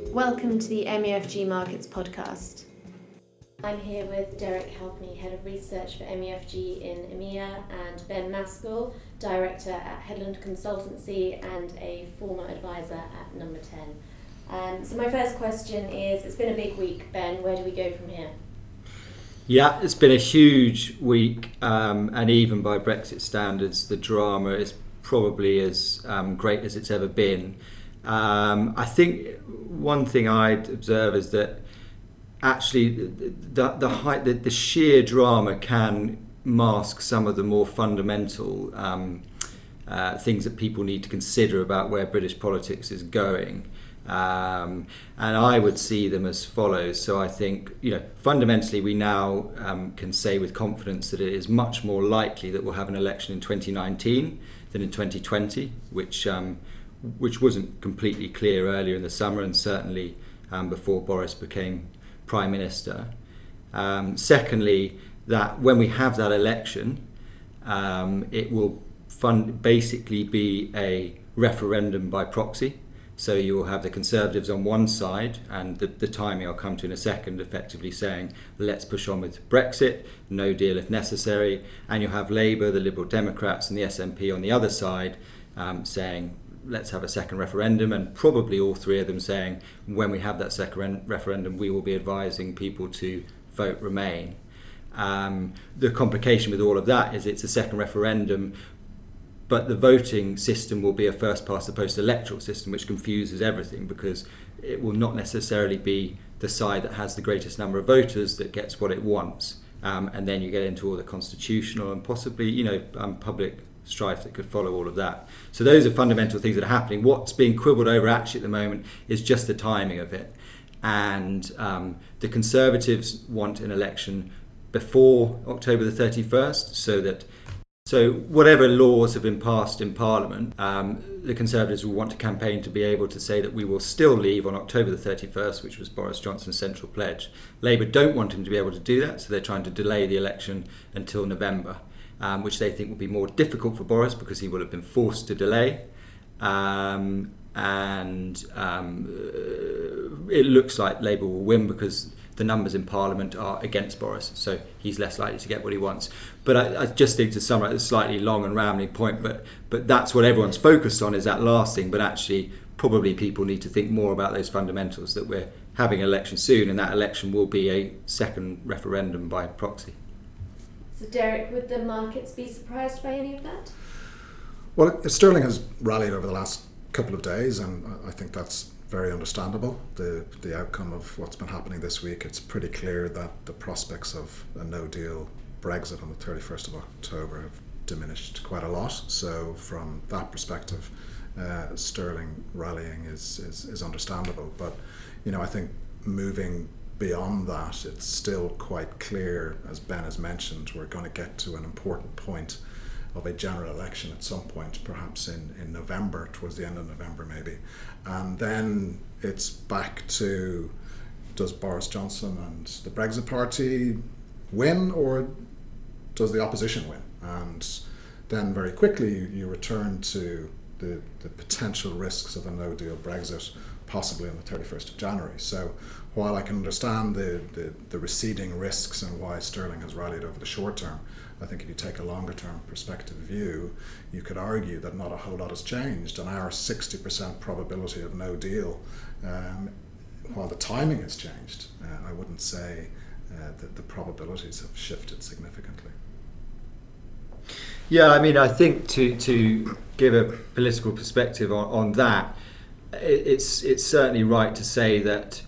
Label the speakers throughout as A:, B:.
A: Welcome to the MUFG Markets podcast. I'm here with Derek Halfney, Head of Research for MUFG in EMEA, and Ben Maskell, Director at Headland Consultancy and a former advisor at Number 10. So my first question is, it's been a big week, Ben, where do we go from here?
B: Yeah, it's been a huge week, and even by Brexit standards, the drama is probably as great as it's ever been. I think one thing I'd observe is that actually the sheer drama can mask some of the more fundamental things that people need to consider about where British politics is going. And I would see them as follows. So I think, fundamentally we now can say with confidence that it is much more likely that we'll have an election in 2019 than in 2020, which wasn't completely clear earlier in the summer and certainly before Boris became Prime Minister. Secondly, that when we have that election, it will basically be a referendum by proxy. So you will have the Conservatives on one side, and the timing I'll come to in a second, effectively saying, let's push on with Brexit, no deal if necessary. And you'll have Labour, the Liberal Democrats and the SNP on the other side saying, let's have a second referendum, and probably all three of them saying, when we have that second referendum, we will be advising people to vote Remain. The complication with all of that is it's a second referendum, but the voting system will be a first past the post electoral system, which confuses everything because it will not necessarily be the side that has the greatest number of voters that gets what it wants. And then you get into all the constitutional and possibly, public strife that could follow all of that. So those are fundamental things that are happening. What's being quibbled over actually at the moment is just the timing of it. And the Conservatives want an election before October the 31st, so whatever laws have been passed in Parliament, the Conservatives will want to campaign to be able to say that we will still leave on October the 31st, which was Boris Johnson's central pledge. Labour don't want him to be able to do that, so they're trying to delay the election until November, which they think will be more difficult for Boris because he will have been forced to delay. And it looks like Labour will win because the numbers in Parliament are against Boris, so he's less likely to get what he wants. But I just think, to summarise a slightly long and rambling point, but that's what everyone's focused on, is that last thing. But actually, probably people need to think more about those fundamentals, that we're having an election soon, and that election will be a second referendum by proxy.
A: So Derek, would the markets be surprised by any of that?
C: Well, sterling has rallied over the last couple of days, and I think that's very understandable, the outcome of what's been happening this week. It's pretty clear that the prospects of a no-deal Brexit on the 31st of October have diminished quite a lot. So from that perspective, sterling rallying is understandable. But, I think moving beyond that, it's still quite clear, as Ben has mentioned, we're going to get to an important point of a general election at some point, perhaps in November, towards the end of November maybe. And then it's back to, does Boris Johnson and the Brexit Party win, or does the opposition win? And then very quickly you return to the potential risks of a no-deal Brexit, possibly on the 31st of January. So while I can understand the receding risks and why sterling has rallied over the short term, I think if you take a longer term perspective view, you could argue that not a whole lot has changed, and our 60% probability of no deal, while the timing has changed, I wouldn't say that the probabilities have shifted significantly.
B: Yeah, I think to give a political perspective on that, it's certainly right to say that,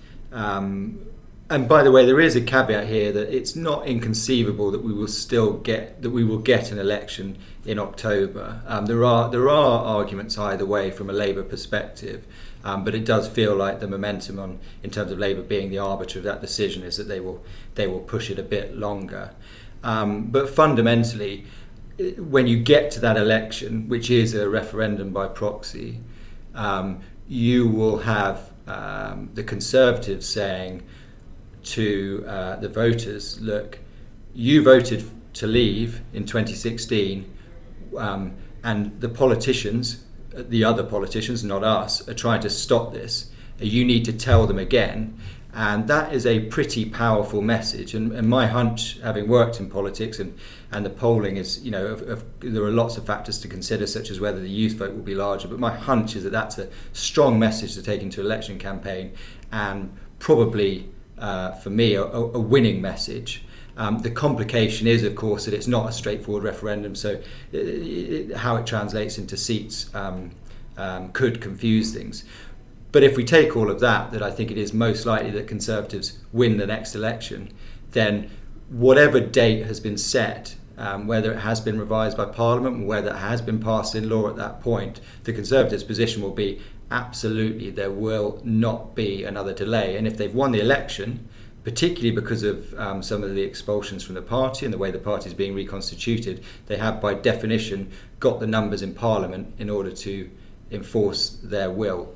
B: and by the way, there is a caveat here that it's not inconceivable that we will get an election in October. There are arguments either way from a Labour perspective, but it does feel like the momentum in terms of Labour being the arbiter of that decision is that they will push it a bit longer. But fundamentally, when you get to that election, which is a referendum by proxy, you will have the Conservatives saying to the voters, look, you voted to leave in 2016, and the politicians, the other politicians, not us, are trying to stop this. you need to tell them again. And that is a pretty powerful message. And my hunch, having worked in politics and the polling is, there are lots of factors to consider, such as whether the youth vote will be larger. But my hunch is that that's a strong message to take into election campaign, and probably, for me, a winning message. The complication is, of course, that it's not a straightforward referendum, so how it translates into seats could confuse things. But if we take all of that I think it is most likely that Conservatives win the next election, then whatever date has been set, whether it has been revised by Parliament, or whether it has been passed in law at that point, the Conservatives' position will be absolutely there will not be another delay. And if they've won the election, particularly because of some of the expulsions from the party and the way the party is being reconstituted, they have by definition got the numbers in Parliament in order to enforce their will.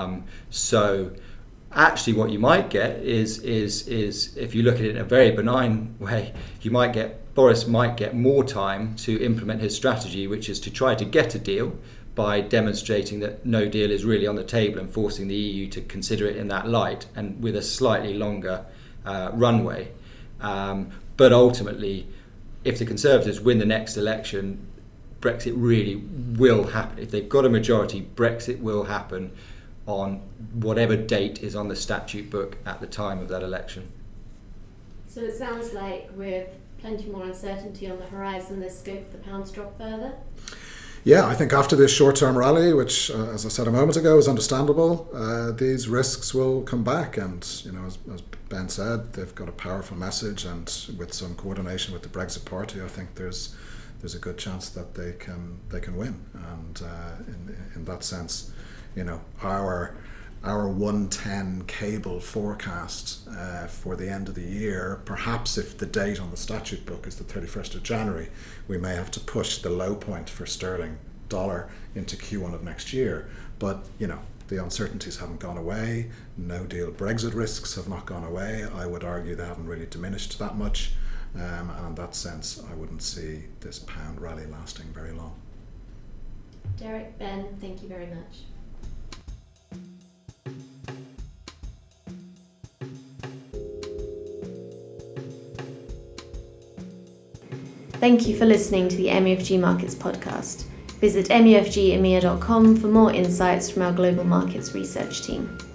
B: So actually what you might get is if you look at it in a very benign way, Boris might get more time to implement his strategy, which is to try to get a deal by demonstrating that no deal is really on the table and forcing the EU to consider it in that light, and with a slightly longer runway. But ultimately, if the Conservatives win the next election, Brexit really will happen. If they've got a majority, Brexit will happen on whatever date is on the statute book at the time of that election.
A: So it sounds like with plenty more uncertainty on the horizon, there's scope for the pounds drop further?
C: Yeah, I think after this short-term rally, which, as I said a moment ago, is understandable, these risks will come back. And, as Ben said, they've got a powerful message, and with some coordination with the Brexit Party, I think there's a good chance that they can win. And in that sense, our 110 cable forecast for the end of the year, perhaps if the date on the statute book is the 31st of January, we may have to push the low point for sterling dollar into Q1 of next year. But, the uncertainties haven't gone away. No deal Brexit risks have not gone away. I would argue they haven't really diminished that much. And in that sense, I wouldn't see this pound rally lasting very long.
A: Derek, Ben, thank you very much. Thank you for listening to the MUFG Markets podcast. Visit mufgEMEA.com for more insights from our global markets research team.